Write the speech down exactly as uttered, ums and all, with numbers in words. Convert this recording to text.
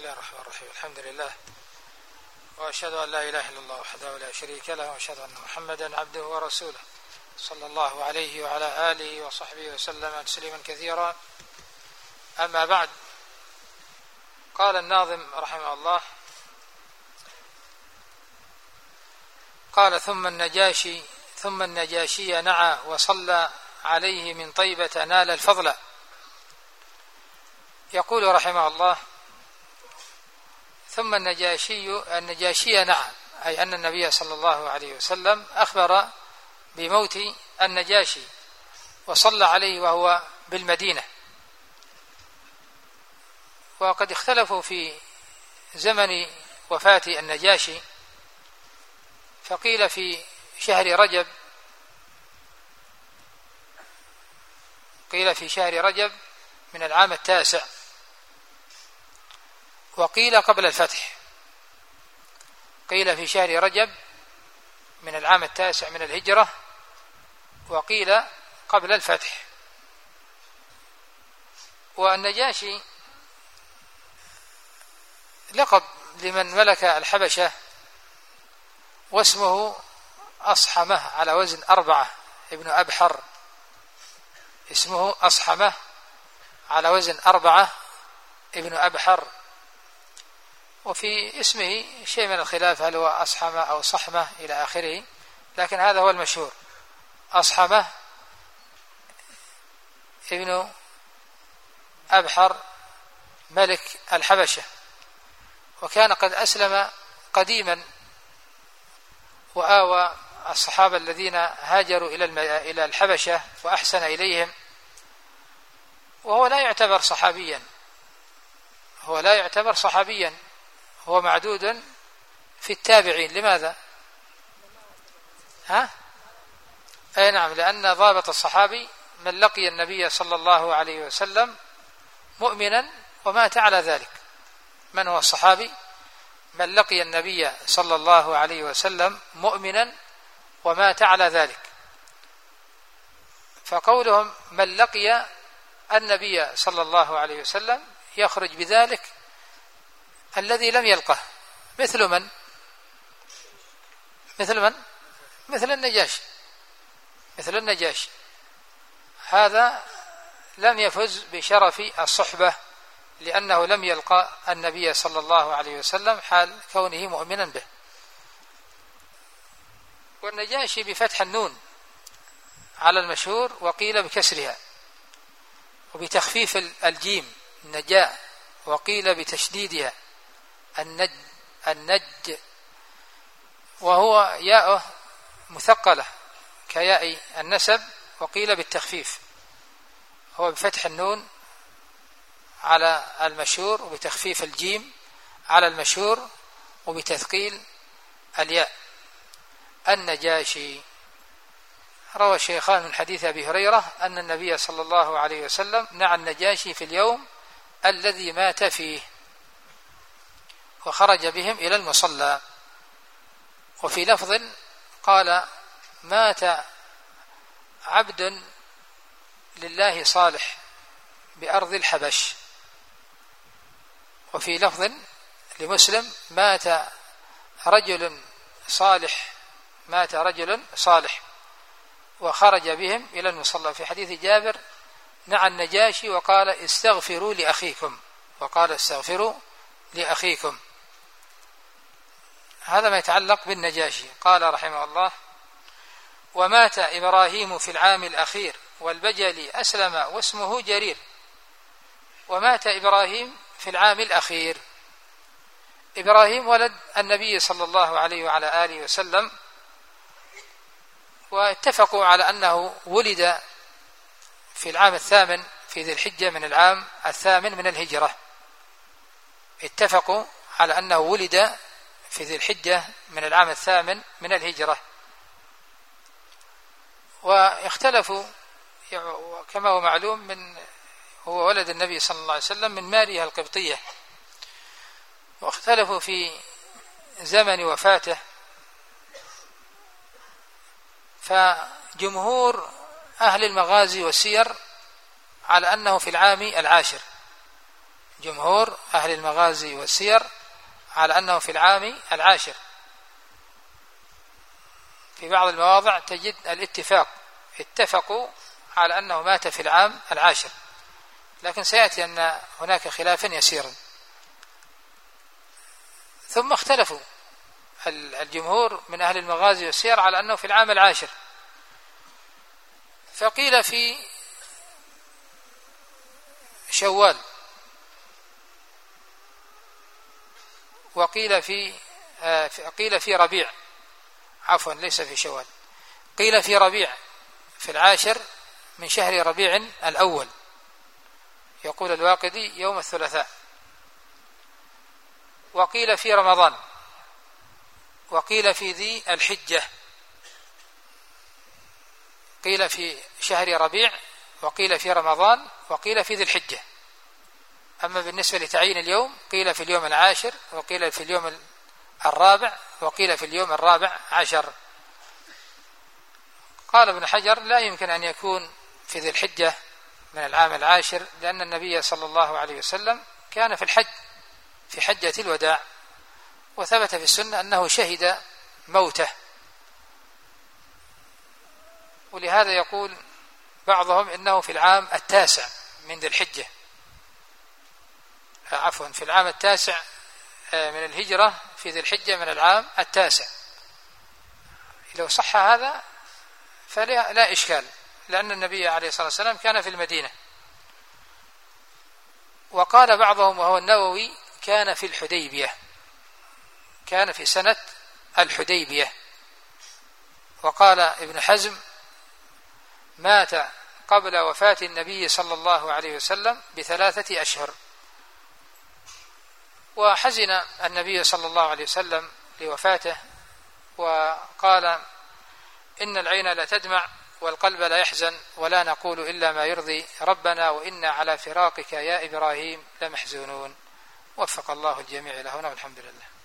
الله الرحمن الرحيم. الحمد لله، وأشهد أن لا إله إلا الله وحده لا شريك له، وأشهد أن محمدا عبده ورسوله صلى الله عليه وعلى آله وصحبه وسلم تسليما كثيرا. أما بعد، قال الناظم رحمه الله: قال ثم النجاشي ثم النجاشي نعى وصلى عليه من طيبة نال الفضل. يقول رحمه الله: ثم النجاشي النجاشي نعى، أي أن النبي صلى الله عليه وسلم أخبر بموت النجاشي وصلى عليه وهو بالمدينة. وقد اختلفوا في زمن وفاة النجاشي، فقيل في شهر رجب قيل في شهر رجب من العام التاسع، وقيل قبل الفتح. قيل في شهر رجب من العام التاسع من الهجرة، وقيل قبل الفتح. والنجاشي لقب لمن ملك الحبشة، واسمه أصحمة على وزن أربعة ابن أبحر. اسمه أصحمة على وزن أربعة ابن أبحر. وفي اسمه شيء من الخلاف، هل هو أصحمة أو صحمة إلى آخره، لكن هذا هو المشهور: أصحمة ابن أبحر ملك الحبشة. وكان قد أسلم قديما، وآوى الصحابة الذين هاجروا إلى الحبشة وأحسن إليهم، وهو لا يعتبر صحابيا هو لا يعتبر صحابيا هو معدود في التابعين. لماذا؟ ها؟ أي نعم، لأن ضابط الصحابي من لقي النبي صلى الله عليه وسلم مؤمنا ومات على ذلك. من هو الصحابي؟ من لقي النبي صلى الله عليه وسلم مؤمنا ومات على ذلك. فقولهم من لقي النبي صلى الله عليه وسلم يخرج بذلك الذي لم يلقه، مثل من؟ مثل من؟ مثل النجاشي مثل النجاشي هذا لم يفز بشرف الصحبة، لأنه لم يلقى النبي صلى الله عليه وسلم حال كونه مؤمنا به. والنجاشي بفتح النون على المشهور، وقيل بكسرها وبتخفيف الجيم النجاء، وقيل بتشديدها النج النج وهو ياء مثقلة كياء النسب، وقيل بالتخفيف. هو بفتح النون على المشهور، وبتخفيف الجيم على المشهور، وبتثقيل الياء. النجاشي. روى الشيخان من حديث أبي هريرة أن النبي صلى الله عليه وسلم نعى النجاشي في اليوم الذي مات فيه، وخرج بهم إلى المصلى. وفي لفظ قال: مات عبد لله صالح بأرض الحبش. وفي لفظ لمسلم: مات رجل صالح مات رجل صالح وخرج بهم إلى المصلى. في حديث جابر: نعى النجاشي وقال: استغفروا لأخيكم وقال استغفروا لأخيكم. هذا ما يتعلق بالنجاشي. قال رحمه الله: ومات إبراهيم في العام الأخير والبجلي أسلم واسمه جرير. ومات إبراهيم في العام الأخير. إبراهيم ولد النبي صلى الله عليه وعلى آله وسلم، واتفقوا على أنه ولد في العام الثامن في ذي الحجة من العام الثامن من الهجرة. اتفقوا على أنه ولد في ذي الحجة من العام الثامن من الهجرة. واختلفوا كما هو معلوم، من هو ولد النبي صلى الله عليه وسلم من ماريا القبطية. واختلفوا في زمن وفاته، فجمهور أهل المغازي والسير على أنه في العام العاشر جمهور أهل المغازي والسير على أنه في العام العاشر. في بعض المواضع تجد الاتفاق، اتفقوا على أنه مات في العام العاشر، لكن سيأتي أن هناك خلافا يسيرا. ثم اختلفوا الجمهور من أهل المغازي والسير على أنه في العام العاشر، فقيل في شوال، وقيل في آه قيل في ربيع، عفوا ليس في شوال، قيل في ربيع في العاشر من شهر ربيع الأول، يقول الواقدي يوم الثلاثاء، وقيل في رمضان، وقيل في ذي الحجة، قيل في شهر ربيع، وقيل في رمضان، وقيل في ذي الحجة. أما بالنسبة لتعيين اليوم قيل في اليوم العاشر، وقيل في اليوم الرابع، وقيل في اليوم الرابع عشر. قال ابن حجر لا يمكن أن يكون في ذي الحجة من العام العاشر، لأن النبي صلى الله عليه وسلم كان في الحج في حجة الوداع، وثبت في السنة أنه شهد موته، ولهذا يقول بعضهم إنه في العام التاسع من ذي الحجة، عفوا في العام التاسع من الهجرة في ذي الحجة من العام التاسع. لو صح هذا فلا لا إشكال، لأن النبي عليه الصلاة والسلام كان في المدينة. وقال بعضهم وهو النووي كان في الحديبية، كان في سنة الحديبية. وقال ابن حزم مات قبل وفاة النبي صلى الله عليه وسلم بثلاثة أشهر. وحزن النبي صلى الله عليه وسلم لوفاته، وقال إن العين لا تدمع والقلب لا يحزن، ولا نقول إلا ما يرضي ربنا، وإنا على فراقك يا إبراهيم لمحزونون. وفق الله الجميع له، والحمد لله.